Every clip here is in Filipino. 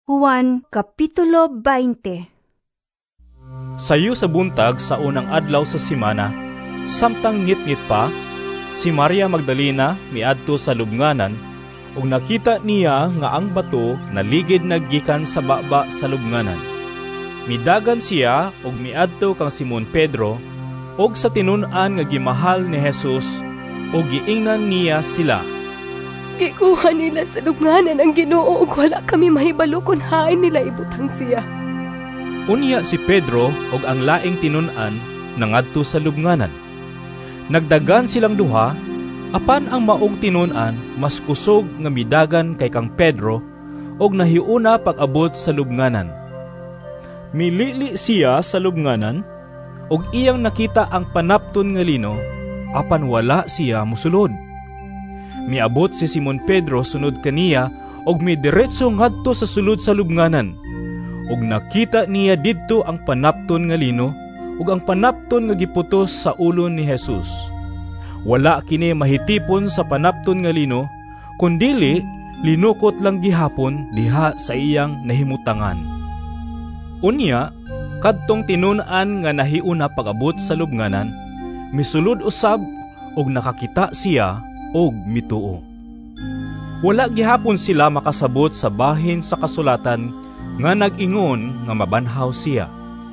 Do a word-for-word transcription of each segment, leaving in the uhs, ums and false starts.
Juan Kapitulo twenty. Sayo sa buntag sa unang adlaw sa simana, samtang ngit-ngit pa, si Maria Magdalena miadto sa lubnganan, ug nakita niya nga ang bato naligid naggikan sa baba sa lubnganan. Midagan siya ug miadto kang Simon Pedro, ug sa tinun-an nga gimahal ni Jesus, ug giingnan niya sila. Gikuha nila sa lubnganan ang Ginoo ug wala kami mahibalo kung hain nila ibutang siya. Unya si Pedro ug ang laing tinun-an nangadto sa lubnganan. Nagdagan silang duha, apan ang maong tinun-an mas kusog nga midagan kay kang Pedro ug nahiuna pag-abot sa lubnganan. Milili siya sa lubnganan ug iyang nakita ang panapton nga lino, apan wala siya mosulod. Miabot si Simon Pedro sunod kaniya ug midiretso ngadto sa sulod sa lubnganan. Ug nakita niya didto ang panapton nga lino ug ang panapton nga giputos sa ulo ni Jesus. Wala kini mahitipon sa panapton nga lino, kundili linukot lang gihapon diha sa iyang nahimutangan. Unya, kadtong tinun-an nga nahiuna pag-abot sa lubnganan, misulod usab ug nakakita siya og mituo. Wala gihapon sila makasabot sa bahin sa kasulatan nga nag-ingon nga mabanhaw siya.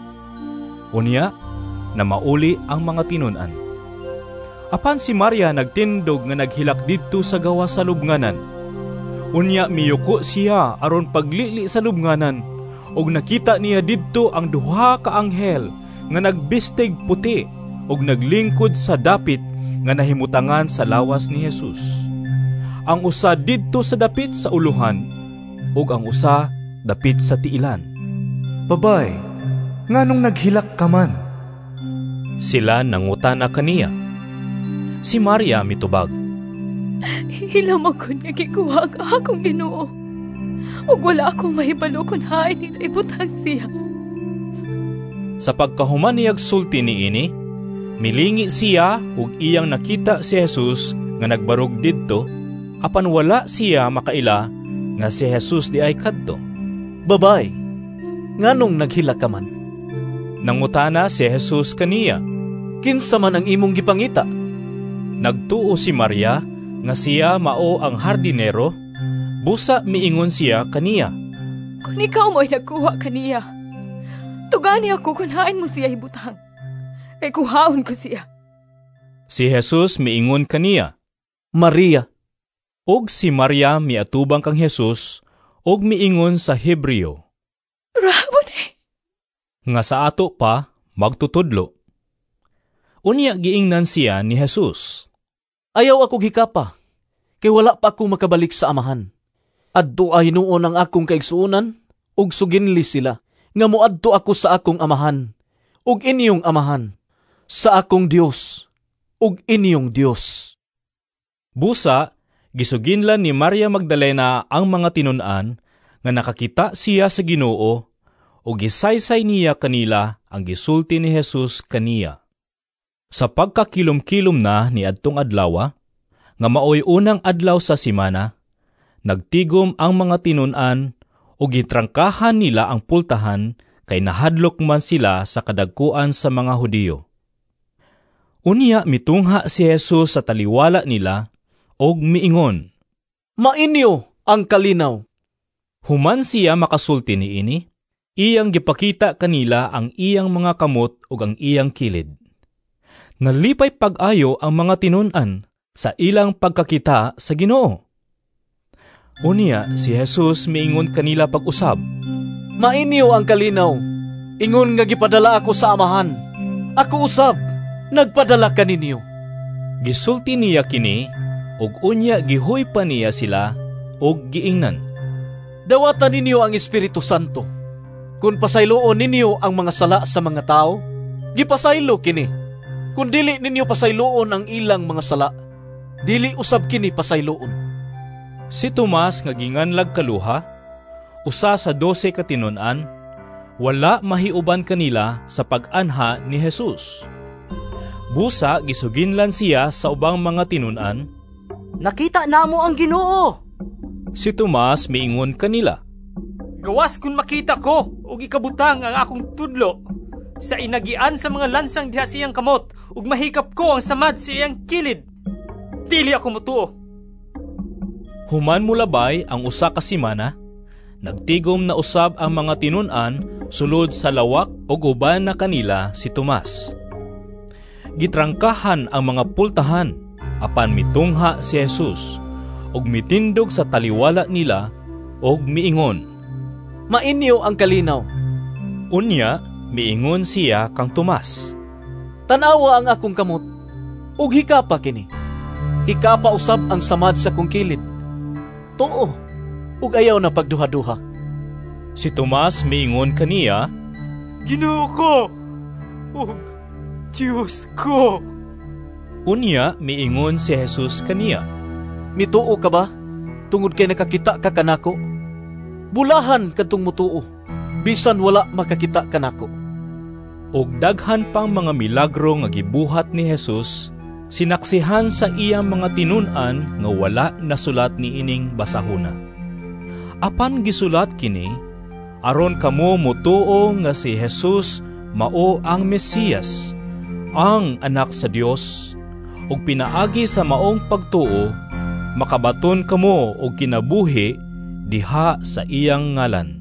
Unya, na mauli ang mga tinun-an. Apan si Maria nagtindog nga naghilak didto sa gawa sa lubnganan. Unya miyuko siya aron paglili sa lubnganan, ug nakita niya didto ang duha ka anghel nga nagbistig puti ug naglingkod sa dapit nga nahimutangan sa lawas ni Jesus. Ang usa didto sa dapit sa uluhan, ug ang usa dapit sa tiilan. Babay, nganong naghilak ka man? Sila nangutana kaniya. Si Maria mitubag, Hilam ako nga gikuha ang akong Ginoo, ug wala akong mahibalo kung hain nila ibutang siya. Sa pagkahuman niyag sulti niini, milingi siya ug iyang nakita si Jesus nga nagbarog didto, apan wala siya makaila nga si Jesus di ay kadto. Babay, nganong naghilak ka man? Nangutana si Jesus kaniya. Kinsa man ang imong gipangita? Nagtuo si Maria nga siya mao ang hardinero, busa miingon siya kaniya. Kung ikaw mo'y nagkuha kaniya, tugani ako kung hain mo siya ibutang. Kay kuhaon ko siya. Si Jesus miingon kaniya, Maria. Og si Maria miatubang kang Jesus, og miingon sa Hebreo, Rabboni. nga sa ato pa magtutudlo. Unya giingnan siya ni Jesus. Ayaw ako gikapa, kay wala pa ako makabalik sa amahan. Adto ay noon ang akong kaigsuunan, ug suginli sila, nga moadto ako sa akong amahan, ug inyong amahan, sa akong Dios, ug inyong Dios. Busa, gisuginlan ni Maria Magdalena ang mga tinun-an nga nakakita siya sa Ginoo, ug gisaysay niya kanila ang gisulti ni Jesus kaniya. Sa pagkakilom-kilom na ni adtong adlaw, nga maoy unang adlaw sa simana, nagtigom ang mga tinun-an ug gitrangkahan nila ang pultahan kay nahadlok man sila sa kadagkuan sa mga Hudiyo. Unya mitungha si Jesus sa taliwala nila og miingon, Mainyo ang kalinaw. Human siya makasulti niini, iyang gipakita kanila ang iyang mga kamot ug ang iyang kilid. Nalipay pag-ayo ang mga tinun-an sa ilang pagkakita sa Ginoo. Unya si Jesus miingon kanila pag-usab, Mainyo ang kalinaw. Ingon nga gipadala ako sa amahan. Ako usab, nagpadala kaninyo. Gisulti niya kini, ug unya gihoy pa niya sila, ug giingnan. Dawatan ninyo ang Espiritu Santo. Kung pasayloon ninyo ang mga sala sa mga tao, gipasaylo kini. Kung dili ninyo pasayloon ang ilang mga sala, dili usab kini pasayloon. Si Tomas nga ginganlag kaluha, usa sa dose ka tinun-an, wala mahiuban kanila sa pag-anha ni Jesus. Busa gisuginlan siya sa ubang mga tinun-an, Nakita namo ang Ginoo. Si Tomas miingon kanila, Gawas kung makita ko ug ikabutang ang akong tudlo sa inagian sa mga lansang diha sa iyang kamot ug mahikap ko ang samad sa iyang kilid. Dili ako mutuo. Human mulabay ang usa ka semana, nagtigom na usab ang mga tinun-an sulod sa lawak ug uban na kanila si Tomas. Gitrangkahan ang mga pultahan apan mitungha si Jesus ug mitindog sa taliwala nila ug miingon, Mainyo ang kalinaw. Unya, miingon siya kang Tomas, Tanawa ang akong kamot, ug hikapa kini. Hikapa usab ang samad sa kong kilid. Too, ug ayaw na pagduha-duha. Si Tomas miingon kaniya, Ginoo ko ug Diyos ko. Unya, miingon si Jesus kaniya, Mituo ka ba? Tungod kay nakakita ka kanako? Bulahan kadtong mutuo, bisan wala makakita kanako. og daghan pang mga milagro nga gibuhat ni Jesus, sinaksihan sa iyang mga tinun-an nga wala nasulat ni ining basahona. Apan gisulat kini, aron kamo mutuo nga si Jesus mao ang Mesiyas, ang anak sa Dios, ug pinaagi sa maong pagtuo, makabaton kamo og kinabuhi diha sa iyang ngalan.